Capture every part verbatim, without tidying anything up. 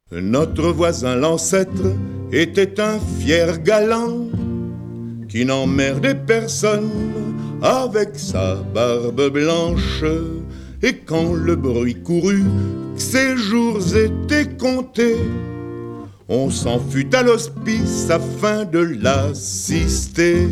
Notre voisin l'ancêtre était un fier galant qui n'emmerdait personne avec sa barbe blanche. Et quand le bruit courut que ses jours étaient comptés, on s'en fut à l'hospice afin de l'assister.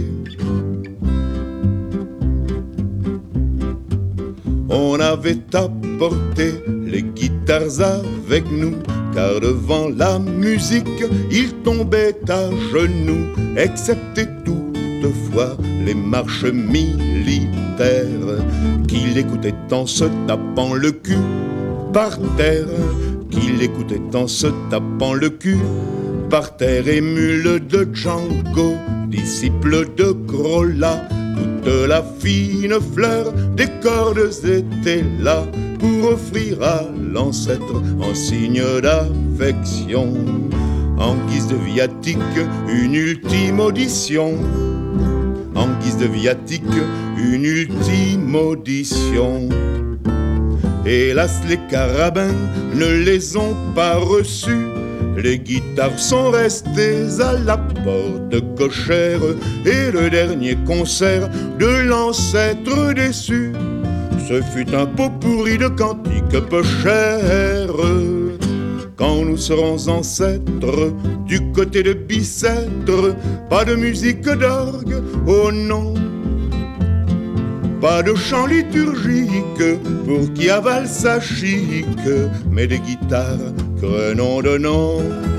On avait apporté les guitares avec nous, car devant la musique, il tombait à genoux, excepté toutefois les marches militaires, qu'il écoutait en se tapant le cul par terre, qu'il écoutait en se tapant le cul par terre. Émule de Django, disciple de Grolla, toute la fine fleur des cordes était là pour offrir à l'ancêtre en signe d'affection, en guise de viatique, une ultime audition. En guise de viatique, une ultime audition. Hélas, les carabins ne les ont pas reçus. Les guitares sont restées à la porte cochère, et le dernier concert de l'ancêtre déçu, ce fut un pot pourri de cantiques peu chers. Quand nous serons ancêtres du côté de Bicêtre, pas de musique d'orgue, oh non, pas de chant liturgique pour qui avale sa chic, mais des guitares crénom de nom,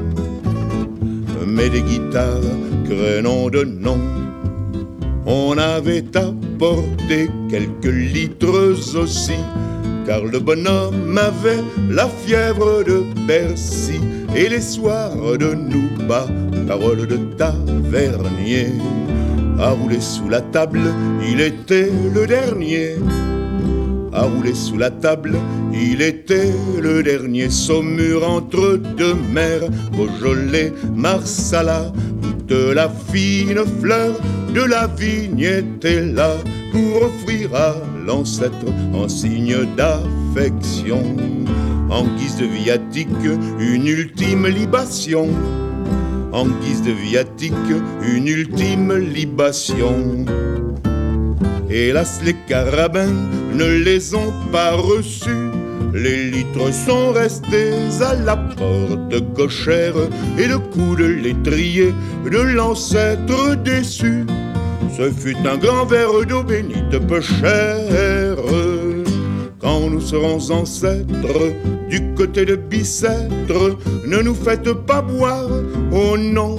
mais des guitares crénom de nom. On avait apporté quelques litres aussi, car le bonhomme avait la fièvre de Bercy, et les soirs de Nouba, parole de tavernier, à rouler sous la table, il était le dernier. À rouler sous la table, il était le dernier. Saumur entre deux mers, Beaujolais, Marsala, toute la fine fleur de la vigne était là pour offrir à l'ancêtre en signe d'affection, en guise de viatique, une ultime libation. En guise de viatique, une ultime libation. Hélas, les carabins ne les ont pas reçus. Les litres sont restés à la porte cochère, et le coup de l'étrier de l'ancêtre déçu, ce fut un grand verre d'eau bénite peu cher. Quand nous serons ancêtres du côté de Bicêtre, ne nous faites pas boire, oh non,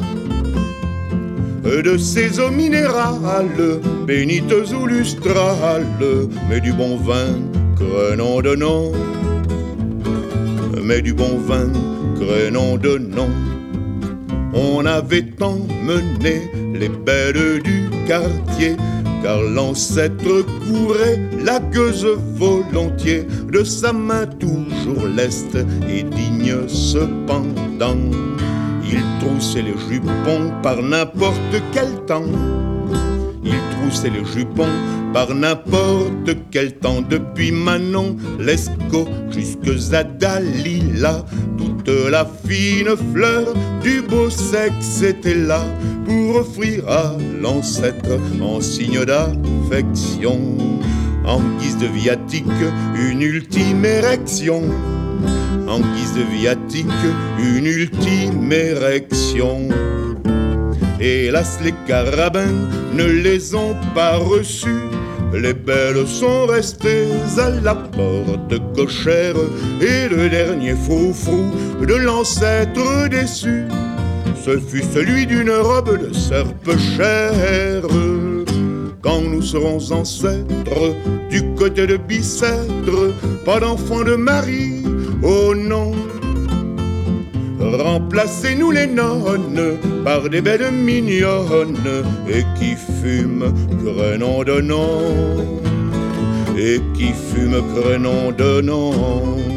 de ces eaux minérales, bénites ou lustrales, mais du bon vin, crénom de nom, mais du bon vin, crénom de nom. On avait emmené les belles du quartier, car l'ancêtre courait la gueuse volontiers, de sa main toujours leste et digne cependant. Il troussait les jupons par n'importe quel temps. Il troussait les jupons par n'importe quel temps. Depuis Manon Lescaut jusque à Dalila, toute la fine fleur du beau sexe était là pour offrir à l'ancêtre en signe d'affection, en guise de viatique, une ultime érection. En guise de viatique, une ultime érection. Hélas, les carabins ne les ont pas reçus. Les belles sont restées à la porte cochère, et le dernier froufrou de l'ancêtre déçu, ce fut celui d'une robe de serpe chère. Quand nous serons ancêtres du côté de Bicêtre, pas d'enfants de Marie, oh non, remplacez-nous les nonnes par des belles mignonnes, et qui fument crénom de nom, et qui fument crénom de nom.